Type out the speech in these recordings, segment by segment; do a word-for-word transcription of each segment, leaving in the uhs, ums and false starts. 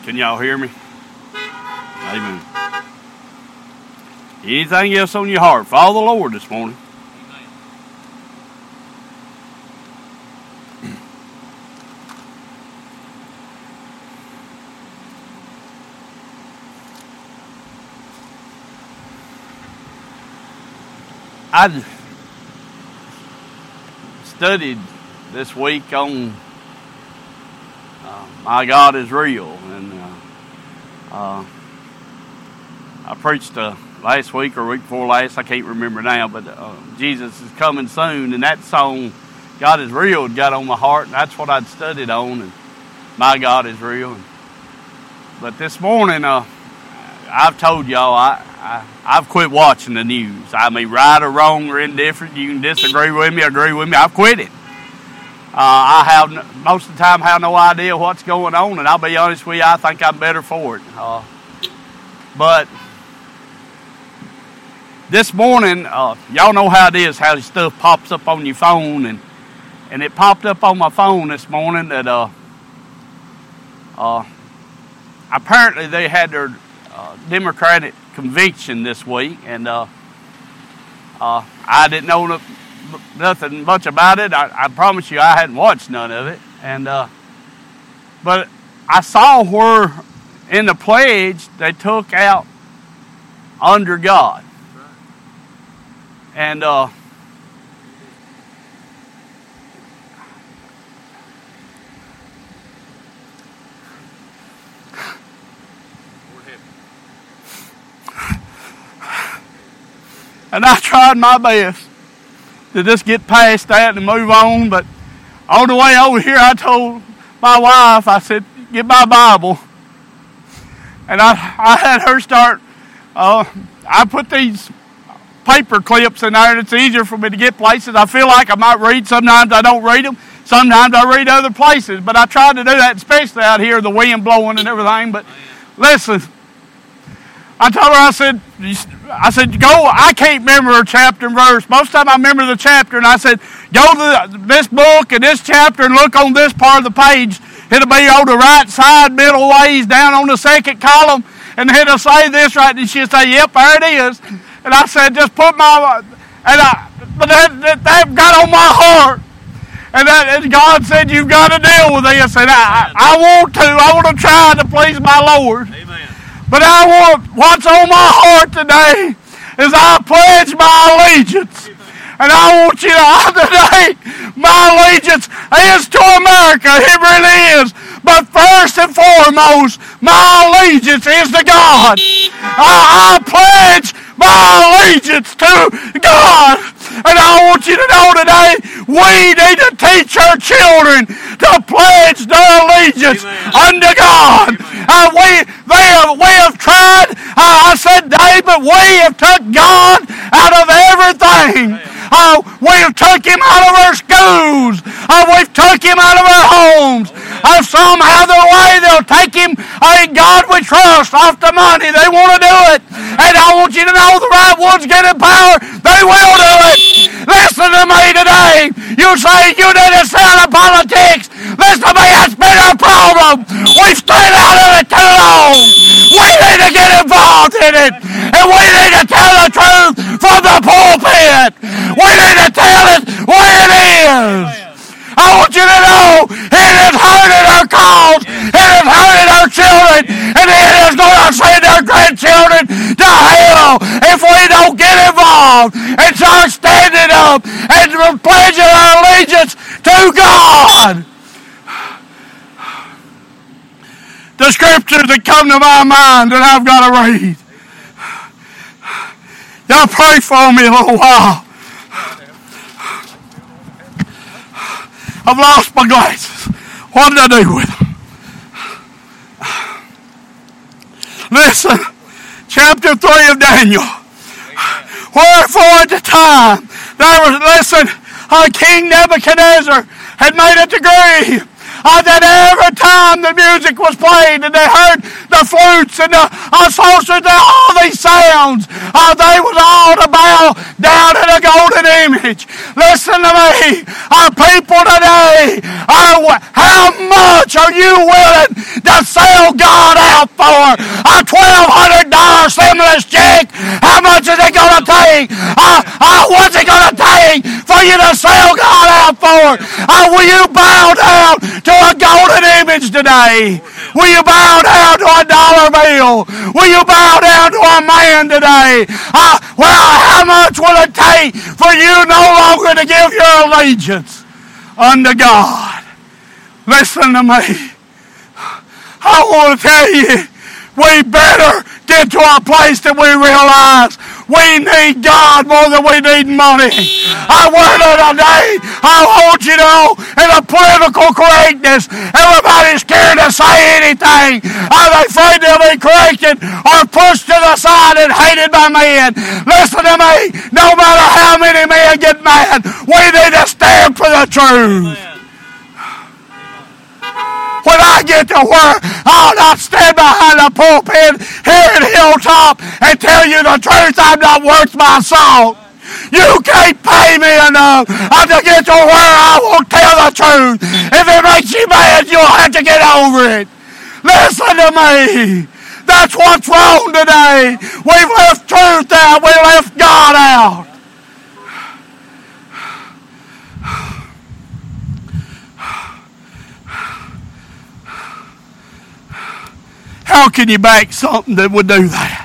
Can y'all hear me? Amen. Anything else on your heart? Follow the Lord this morning. I studied this week on uh, My God is Real, and uh, uh, I preached uh, last week or week before last, I can't remember now, but uh, Jesus is coming soon, and that song, God is Real, got on my heart, and that's what I'd studied on, and My God is Real. But this morning, uh, I've told y'all, I, I, I've quit watching the news. I mean, right or wrong or indifferent, you can disagree with me, agree with me, I've quit it. Uh, I have, most of the time, have no idea what's going on, and I'll be honest with you, I think I'm better for it. Uh, but this morning, uh, y'all know how it is, how this stuff pops up on your phone, and, and it popped up on my phone this morning that uh, uh, apparently they had their uh, Democratic conviction this week, and uh, uh, I didn't know no, nothing much about it. I, I promise you I hadn't watched none of it, and uh, but I saw where in the pledge they took out under God, and uh, and I tried my best to just get past that and move on, but on the way over here I told my wife, I said, get my Bible, and I, I had her start, uh, I put these paper clips in there and it's easier for me to get places. I feel like I might read, sometimes I don't read them, sometimes I read other places, but I tried to do that, especially out here, the wind blowing and everything. But listen, I told her, I said, I said, go, I can't remember a chapter and verse. Most of the time I remember the chapter, and I said, go to this book and this chapter and look on this part of the page. It'll be on the right side, middle ways, down on the second column, and it'll say this right, and she'll say, yep, there it is. And I said, just put my, and I, but that, that, that got on my heart. And, that, and God said, you've got to deal with this. And I, I want to, I want to try to please my Lord. Amen. But I want, what's on my heart today is I pledge my allegiance. And I want you to, today, my allegiance is to America. It really is. But first and foremost, my allegiance is to God. I, I pledge my allegiance to God. And I want you to know today, we need to teach our children to pledge their allegiance Amen. Unto God. Uh, we, they have, we have tried, uh, I said, David, we have took God out of everything. Uh, we have took him out of our schools. Uh, we've took him out of our homes. Uh, somehow the way they'll take him, uh, in God we trust, off the money. They want to do it. And I want you to know the right ones get in power. They will do it. Listen to me today. You say you need to stay out of politics. Listen to me, that's been our problem. We've stayed out of it too long. We need to get involved in it. And we need to tell the truth from the pulpit. We need to tell it what it is. I want you to know it has hurted our cause. It has hurted our children. And it is going to send our grandchildren to hell if we don't get involved and start standing up and pledging our allegiance to God. The scriptures that come to my mind that I've got to read. Y'all pray for me a little while. I've lost my glasses. What did I do with them? Listen, chapter three of Daniel. Wherefore at the time, there was, listen, uh, King Nebuchadnezzar had made a decree uh, that every time the music was played and they heard the flutes and the uh, saucers and all these sounds, uh, they was all to bow down in a golden image. Listen to me, our people today, are, how much are you willing to sell God out for? A twelve hundred dollars stimulus check, how much is it going to take? Uh, uh, what's it going to take for you to sell God out for? Uh, will you bow down to a golden image today? Will you bow down to a dollar bill? Will you bow down to a man today? Uh, well, how much will it take for you no longer to give your allegiance unto God? Listen to me. I want to tell you, we better get to a place that we realize we need God more than we need money. I want to today, I want you to know, in a political correctness, everybody's scared to say anything. Are they afraid they'll be corrected or pushed to the side and hated by men? Listen to me, no matter how many men get mad, we need to stand for the truth. When I get to where I'll not stand behind the pulpit here at Hilltop and tell you the truth, I'm not worth my salt. You can't pay me enough to get to where I will tell the truth. If it makes you mad, you'll have to get over it. Listen to me. That's what's wrong today. We've left truth out. We left God out. How can you back something that would do that?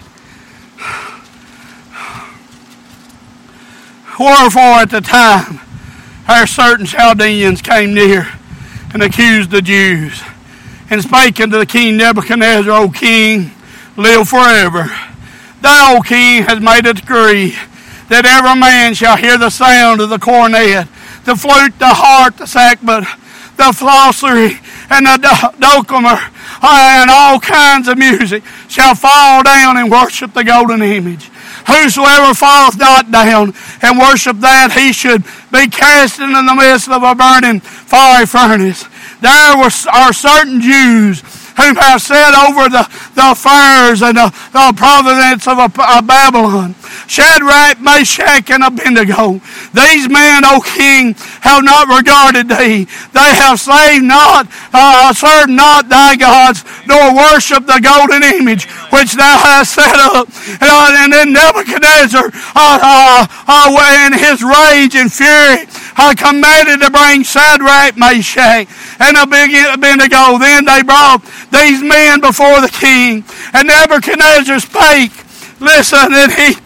Wherefore at the time, our certain Chaldeans came near and accused the Jews, and spake unto the king Nebuchadnezzar, O king, live forever. Thou, O king, hast made a decree that every man shall hear the sound of the cornet, the flute, the harp, the sackbut, the psaltery, and the dulcimer, and all kinds of music shall fall down and worship the golden image. Whosoever falleth not down and worship that, he should be cast into the midst of a burning fiery furnace. There were, are certain Jews who have set over the, the affairs and the, the providence of, a, of Babylon, Shadrach, Meshach, and Abednego. These men, O king, have not regarded thee. They have saved not, uh, served not thy gods, nor worshipped the golden image which thou hast set up. Uh, and then Nebuchadnezzar, uh, uh, uh, in his rage and fury, uh, commanded to bring Shadrach, Meshach, and Abednego. Then they brought these men before the king, and Nebuchadnezzar spake. Listen, and he,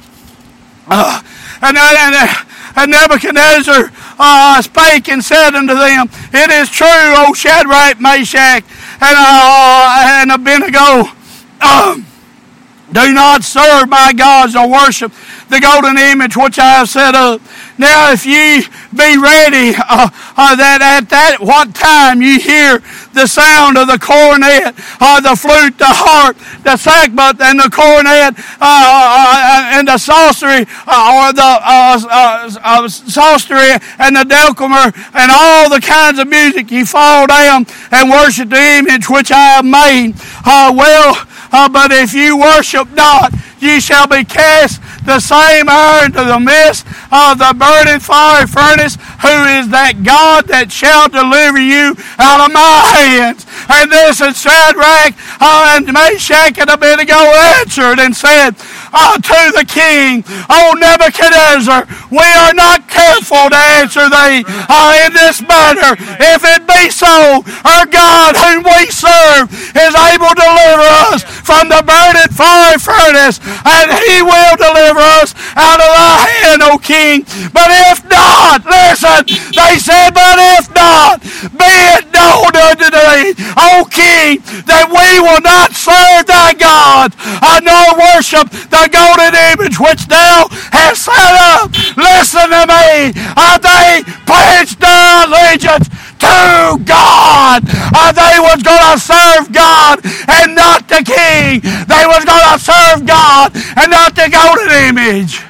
uh, and, and, and Nebuchadnezzar uh, spake and said unto them, It is true, O Shadrach, Meshach, and, uh, and Abednego, um, do not serve my gods or worship the golden image which I have set up. Now, if ye be ready, uh, uh, that at that what time ye hear the sound of the cornet, uh, the flute, the harp, the sackbut, and the cornet, uh, uh, and the psaltery, uh, or the uh, uh, uh, psaltery, and the dulcimer, and all the kinds of music, ye fall down and worship the image which I have made. Uh, well, uh, but if you worship not, ye shall be cast the same hour into the midst of the burning fiery furnace. Who is that God that shall deliver you out of my hands? And this is Shadrach uh, and Meshach and Abednego answered and said uh, to the king, O Nebuchadnezzar, we are not careful to answer thee uh, in this matter. If it be so, our God whom we serve is able to deliver us from the burning fiery furnace, and he will deliver us out of thy hand, O king. But if not, listen, they said, but if not, be it known unto thee, O king, that we will not serve thy gods, uh, nor worship the golden image which thou hast set up. Listen to me, uh, they pledged their allegiance to God. Uh, they was going to serve God and not the king. They was going to serve God and not the golden image.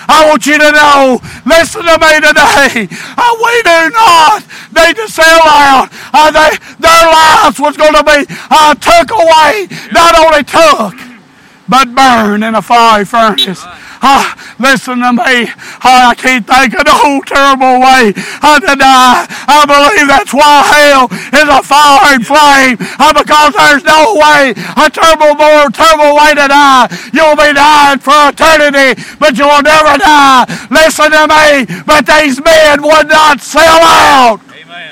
I want you to know, listen to me today, uh, we do not need to sell out. Uh, they, their lives was going to be uh, took away, not only took, but burned in a fiery furnace. Uh, listen to me. Uh, I can't think of no terrible way uh, to die. I believe that's why hell is a fiery flame. Uh, because there's no way, a terrible, more terrible way to die. You'll be dying for eternity, but you'll never die. Listen to me. But these men would not sell out. Amen.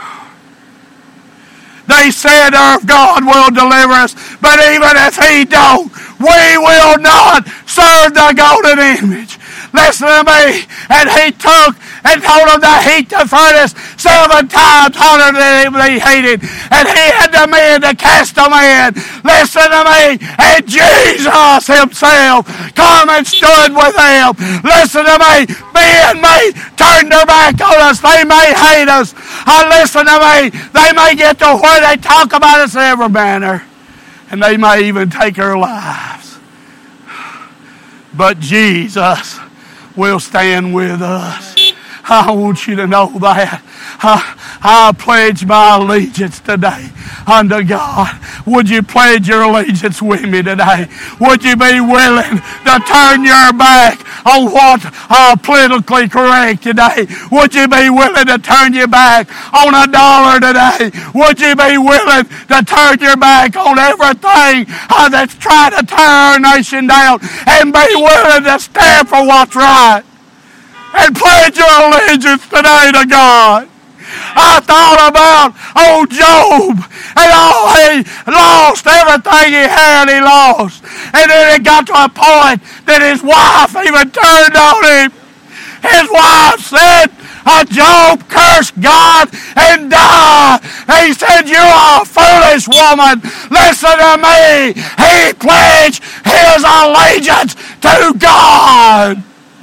They said our God will deliver us, but even if He don't, we will not serve the golden image. Listen to me. And He took and told them to heat the furnace seven times hotter than they heated. And He had the men to cast them in. Listen to me. And Jesus Himself come and stood with them. Listen to me. Men may turn their back on us. They may hate us. Uh, listen to me. They may get to where they talk about us in every manner. And they may even take our lives. But Jesus will stand with us. I want you to know that. I, I pledge my allegiance today unto God. Would you pledge your allegiance with me today? Would you be willing to turn your back on what uh, politically correct today? Would you be willing to turn your back on a dollar today? Would you be willing to turn your back on everything uh, that's trying to tear our nation down and be willing to stand for what's right? And pledge your allegiance today to God. I thought about old Job and all he lost, everything he had, he lost. And then it got to a point that his wife even turned on him. His wife said, uh, Job cursed God and died. He said, you are a foolish woman. Listen to me. He pledged his allegiance to God.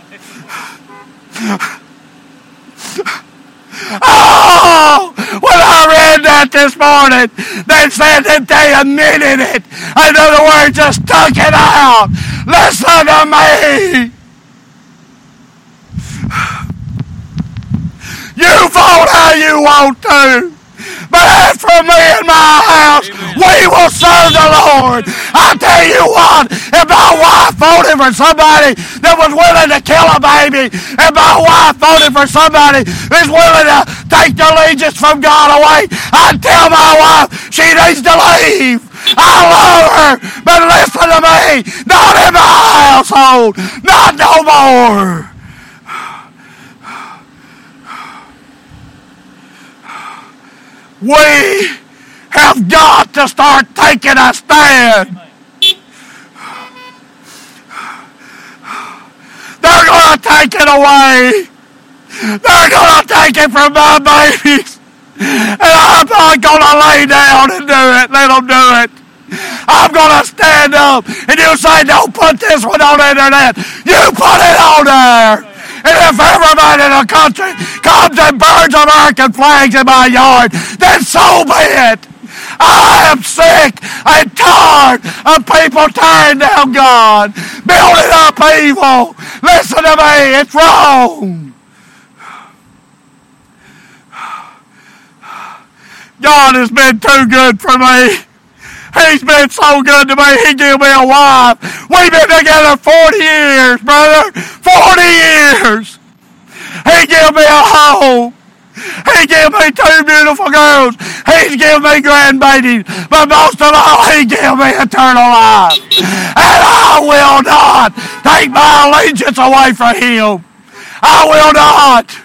Oh, when I read that this morning, they said that they admitted it. In other words, just took it out. Listen to me. You vote how you want to. But as for me and my house, amen, we will serve the Lord. I tell you what, if my wife voted for somebody that was willing to kill a baby, if my wife voted for somebody that's willing to take the allegiance from God away, I'd tell my wife she needs to leave. I love her, but listen to me, not in my household, not no more. We have got to start taking a stand. They're going to take it away. They're going to take it from my babies. And I'm not going to lay down and do it. Let them do it. I'm going to stand up. And you say, don't put this one on the internet. You put it on there. And if everybody in the country comes and burns American flags in my yard, then so be it. I am sick and tired of people tearing down God, building up evil. Listen to me, it's wrong. God has been too good for me. He's been so good to me. He gave me a wife. We've been together forty years, brother. forty years. He gave me a home. He gave me two beautiful girls. He's given me grandbabies. But most of all, He gave me eternal life. And I will not take my allegiance away from Him. I will not.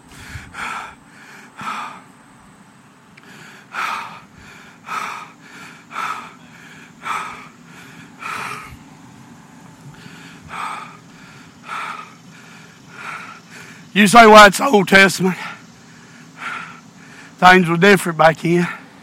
You say, well, it's Old Testament. Things were different back then.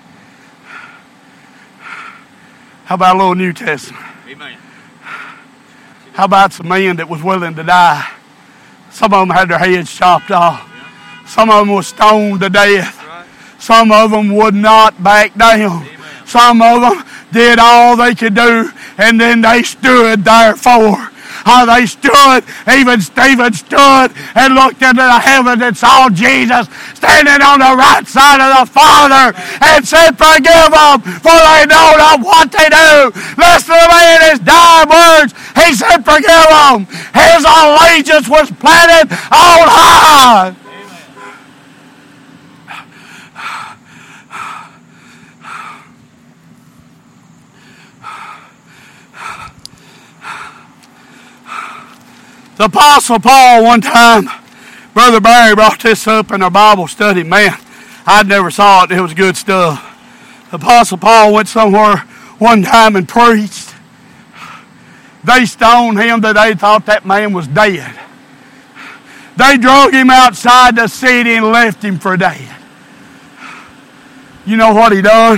How about a little New Testament? Amen. How about some men that was willing to die? Some of them had their heads chopped off. Yeah. Some of them were stoned to death. Right. Some of them would not back down. Amen. Some of them did all they could do, and then they stood there for. how they stood, even Stephen stood and looked into the heavens and saw Jesus standing on the right side of the Father and said, forgive them, for they know not what they do. Listen to me in his dying words. He said, forgive them. His allegiance was planted on high. The Apostle Paul, one time, Brother Barry brought this up in our Bible study. Man, I'd never saw it. It was good stuff. The Apostle Paul went somewhere one time and preached. They stoned him that they thought that man was dead. They drug him outside the city and left him for dead. You know what he done?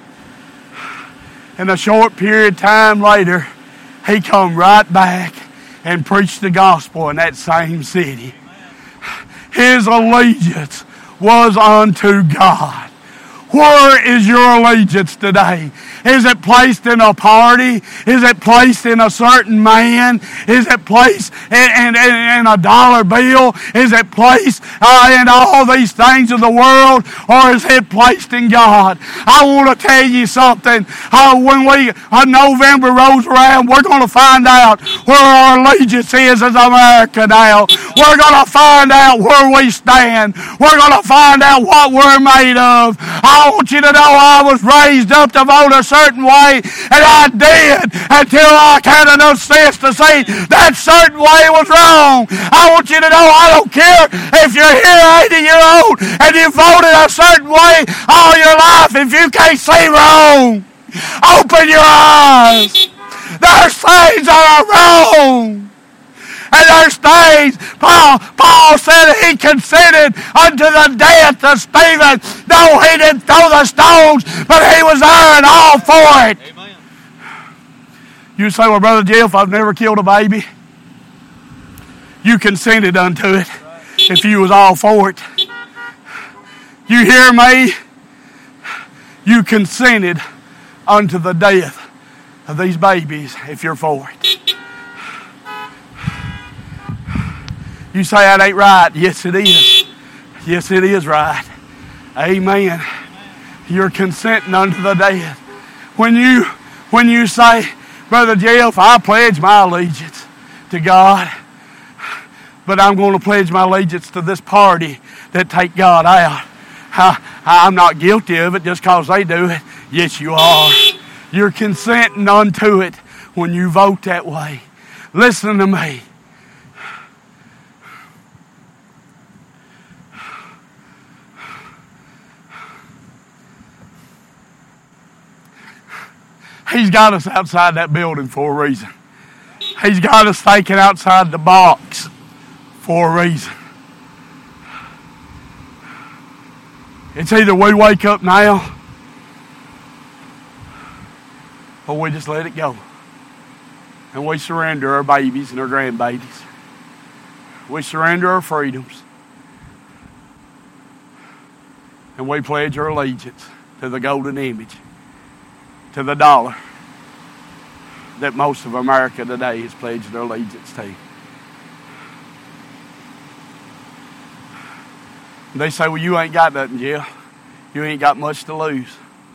In a short period of time later, he come right back and preached the gospel in that same city. His allegiance was unto God. Where is your allegiance today? Is it placed in a party? Is it placed in a certain man? Is it placed in, in, in a dollar bill? Is it placed uh, in all these things of the world? Or is it placed in God? I want to tell you something. Uh, when we uh, November rolls around, we're going to find out where our allegiance is as America now. We're going to find out where we stand. We're going to find out what we're made of. I want you to know I was raised up to vote a certain way, and I did until I had enough sense to say that certain way was wrong. I want you to know I don't care if you're here eighty years old and you voted a certain way all your life. If you can't see wrong, open your eyes. There's things that are wrong. And there's things, Paul, Paul said he consented unto the death of Stephen. No, he didn't throw the stones, but he was there and all for it. Amen. You say, well, Brother Jeff, I've never killed a baby. You consented unto it if you was all for it. You hear me? You consented unto the death of these babies if you're for it. You say that ain't right. Yes, it is. Yes, it is right. Amen. You're consenting unto the death. When you, when you say, Brother Jeff, I pledge my allegiance to God, but I'm going to pledge my allegiance to this party that take God out. I, I'm not guilty of it just because they do it. Yes, you are. You're consenting unto it when you vote that way. Listen to me. He's got us outside that building for a reason. He's got us thinking outside the box for a reason. It's either we wake up now or we just let it go. And we surrender our babies and our grandbabies. We surrender our freedoms. And we pledge our allegiance to the golden image, to the dollar that most of America today has pledged their allegiance to. They say, well, you ain't got nothing, Jill. You ain't got much to lose.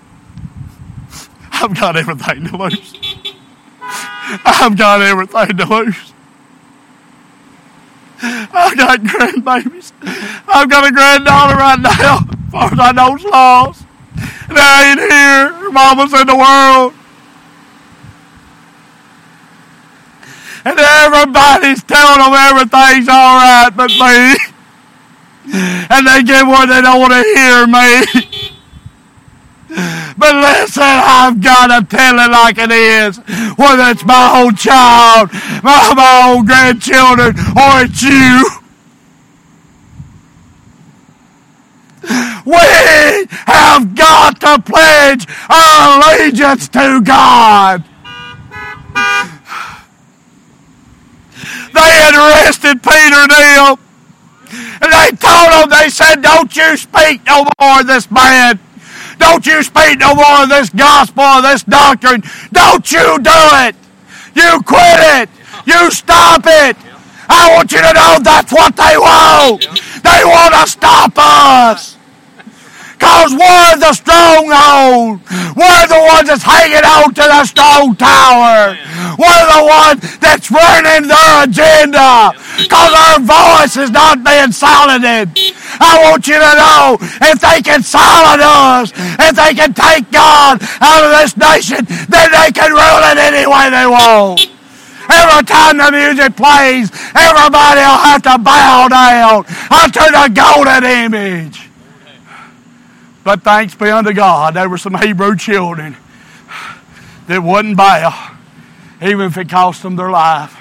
I've got everything to lose. I've got everything to lose. I've got grandbabies. I've got a granddaughter right now, as far as I know, is lost. They ain't here. Her mama's in the world. And everybody's telling them everything's all right but me. And they get where they don't want to hear me. But listen, I've got to tell it like it is. Whether it's my own child, my, my own grandchildren, or it's you. We have got to pledge our allegiance to God. They had arrested Peter and them. And they told them, they said, don't you speak no more of this man. Don't you speak no more of this gospel, of this doctrine. Don't you do it. You quit it. You stop it. I want you to know that's what they want. They want to stop us. Because we're the stronghold. We're the ones that's hanging on to the strong tower. We're the ones that's running their agenda. Because our voice is not being silenced. I want you to know, if they can silence us, if they can take God out of this nation, then they can rule it any way they want. Every time the music plays, everybody will have to bow down unto the golden image. But thanks be unto God, there were some Hebrew children that wouldn't bow, even if it cost them their life.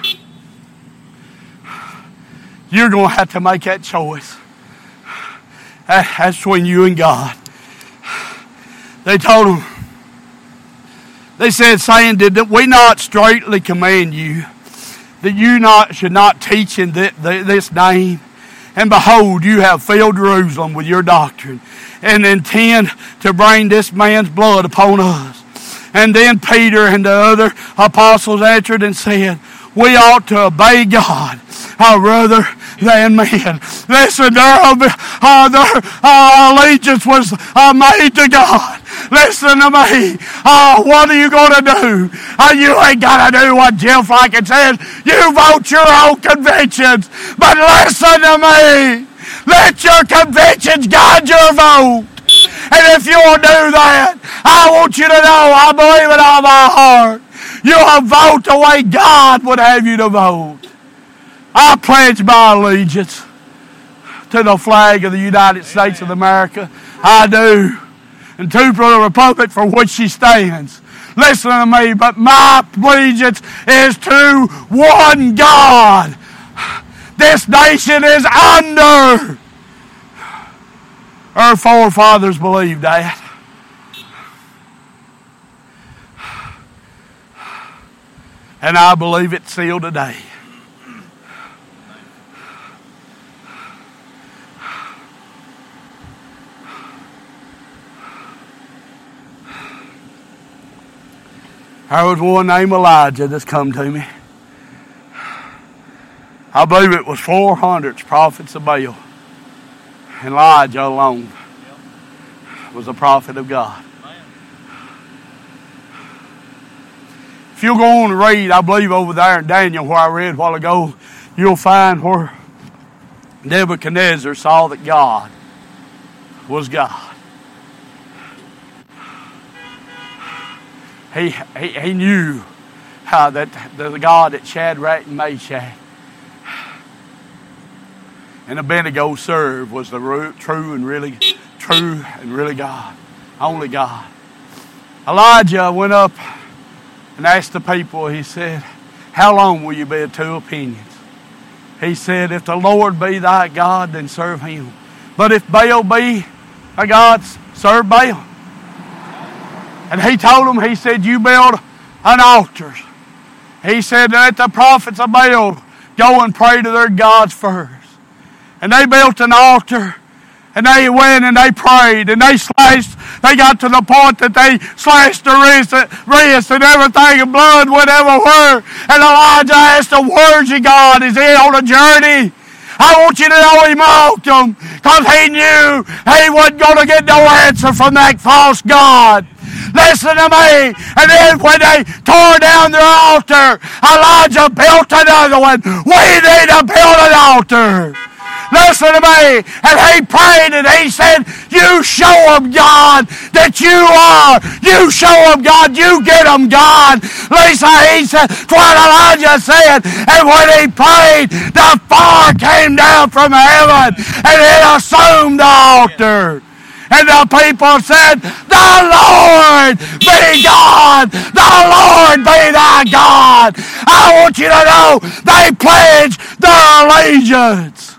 You're going to have to make that choice. That's between you and God. They told him, they said, saying, did we not straightly command you that you not should not teach in this name? And behold, you have filled Jerusalem with your doctrine, and intend to bring this man's blood upon us. And then Peter and the other apostles answered and said, we ought to obey God rather than men. Listen, their, uh, their uh, allegiance was uh, made to God. Listen to me. Uh, what are you going to do? Uh, you ain't got to do what Jill Franken says. You vote your own convictions. But listen to me. Let your convictions guide your vote. And if you'll do that, I want you to know, I believe it all my heart, you'll vote the way God would have you to vote. I pledge my allegiance to the flag of the United States of America. I do. And to the republic for which she stands. Listen to me, but my allegiance is to one God. This nation is under. Our forefathers believed that. And I believe it's still today. There was one named Elijah that's come to me. I believe it was four hundred prophets of Baal. And Elijah alone was a prophet of God. If you go on and read, I believe over there in Daniel where I read a while ago, you'll find where Nebuchadnezzar saw that God was God. He, he, he knew how that the God that Shadrach and Meshach and Abednego served was the true and really true and really God. Only God. Elijah went up and asked the people, he said, how long will you be of two opinions? He said, if the Lord be thy God, then serve him. But if Baal be thy God, serve Baal. And he told them, he said, you build an altar. He said, let the prophets of Baal go and pray to their gods first. And they built an altar. And they went and they prayed. And they slashed. They got to the point that they slashed the wrist, wrist and everything. And blood went everywhere. And Elijah asked them, where's your God? Is he on a journey? I want you to know he mocked them. Because he knew he wasn't going to get no answer from that false God. Listen to me. And then when they tore down their altar, Elijah built another one. We need to build an altar. Listen to me. And he prayed and he said, you show them, God, that you are. You show them, God. You get them, God. Lisa, he said, what Elijah said. And when he prayed, the fire came down from heaven and it assumed the altar. And the people said, the Lord be God. The Lord be thy God. I want you to know they pledged their allegiance.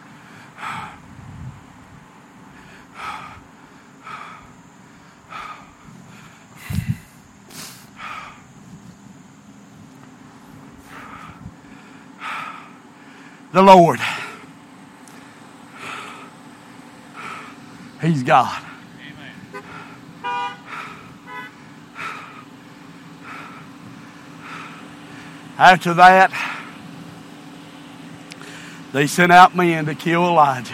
The Lord. He's God. Amen. After that, They sent out men to kill Elijah.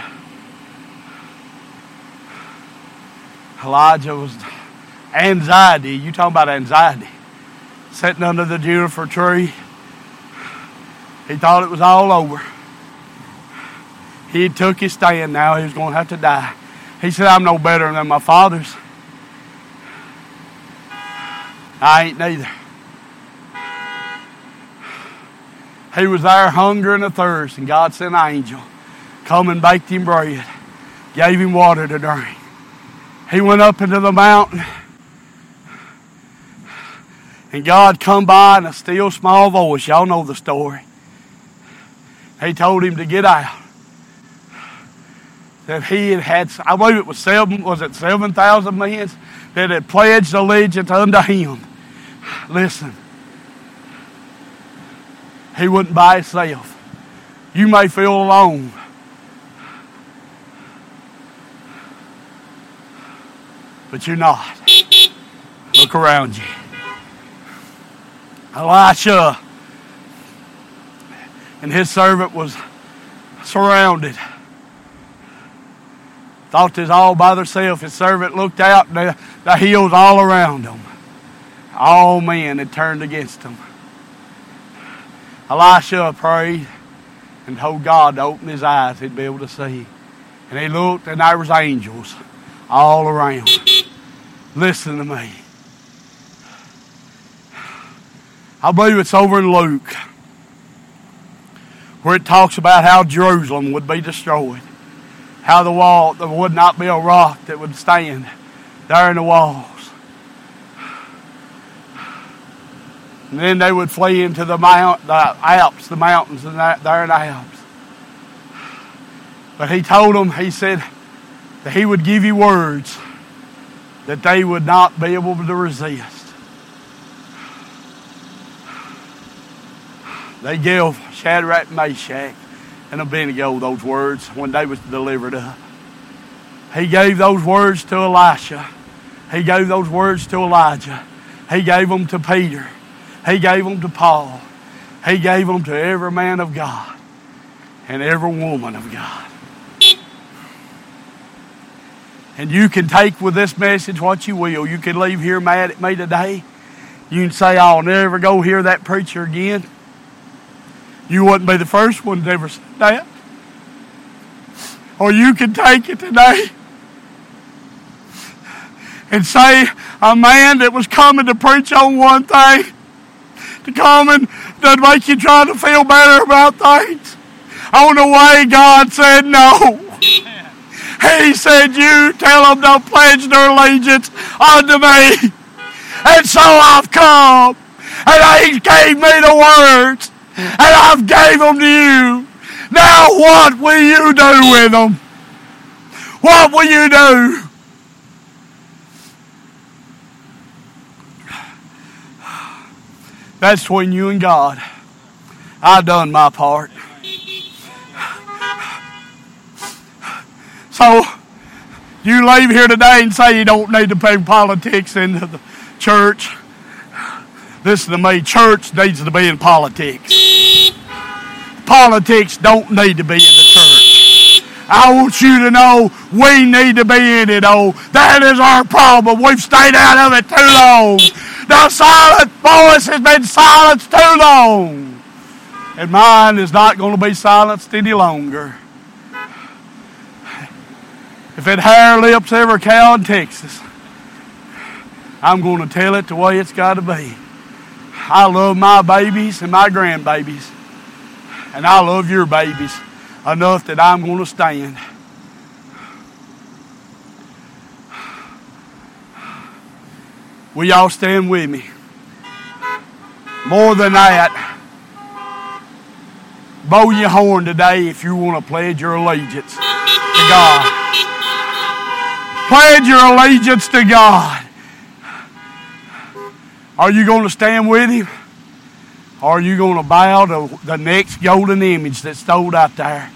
Elijah was anxiety. You talking about anxiety. Sitting under the juniper tree. He thought it was all over. He took his stand now. He was going to have to die. He said, I'm no better than my fathers. I ain't neither. He was there hunger and a thirst, and God sent an angel. Come and baked him bread. Gave him water to drink. He went up into the mountain. And God come by in a still small voice. Y'all know the story. He told him to get out. That he had had, I believe it was seven, was it seven thousand men that had pledged allegiance unto him. Listen. He wasn't by himself. You may feel alone. But you're not. Look around you. Elisha and his servant was surrounded. Thought they was all by themselves. His servant looked out and the, the hills all around them. All men had turned against him. Elisha prayed and told God to open his eyes, he'd be able to see. And he looked and there was angels all around. Listen to me. I believe it's over in Luke where it talks about how Jerusalem would be destroyed. How the wall, there would not be a rock that would stand there in the walls. And then they would flee into the mount, the Alps, the mountains, and that, there in the Alps. But he told them, he said that he would give you words that they would not be able to resist. They gave Shadrach, Meshach, and Abednego those words when they was delivered up. He gave those words to Elisha. He gave those words to Elijah. He gave them to Peter. He gave them to Paul. He gave them to every man of God and every woman of God. And you can take with this message what you will. You can leave here mad at me today. You can say, I'll never go hear that preacher again. You wouldn't be the first one to ever say that. Or you can take it today and say, a man that was coming to preach on one thing, to come and to make you try to feel better about things. On the way, God said no. He said, you tell them to pledge their allegiance unto me. And so I've come. And he gave me the words. And I've gave them to you. Now what will you do with them? What will you do? That's between you and God. I've done my part. So, you leave here today and say you don't need to bring politics into the church. Listen to me, church needs to be in politics. Politics don't need to be in the church. I want you to know we need to be in it, oh. That is our problem. We've stayed out of it too long. The silent voice has been silenced too long. And mine is not going to be silenced any longer. If it hair lips every cow in Texas, I'm going to tell it the way it's got to be. I love my babies and my grandbabies. And I love your babies enough that I'm going to stand. Will y'all stand with me? More than that, blow your horn today if you want to pledge your allegiance to God. Pledge your allegiance to God. Are you going to stand with him? Or are you going to bow to the next golden image that's stood out there?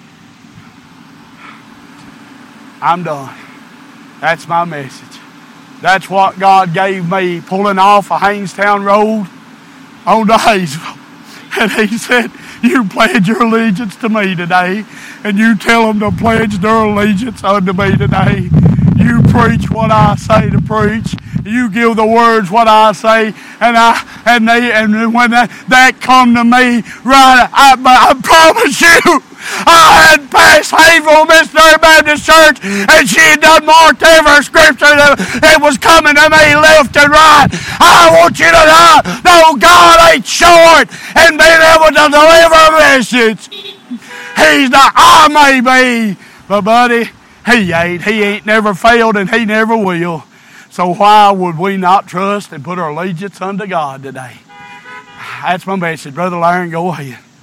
I'm done. That's my message. That's what God gave me pulling off a Hainstown Road on to Hayesville. And he said, You pledge your allegiance to me today, and you tell them to pledge their allegiance unto me today. You preach what I say to preach. You give the words what I say, and I and they and when that, that come to me, right? I, I promise you, I had passed Hayesville Missionary Baptist Church, and she had done marked every scripture that it was coming to me left and right. I want you to know, no, God ain't short and being able to deliver a message. He's not. I may be, but buddy, he ain't. He ain't never failed, and he never will. So why would we not trust and put our allegiance unto God today? That's my message. Brother Larry, go ahead.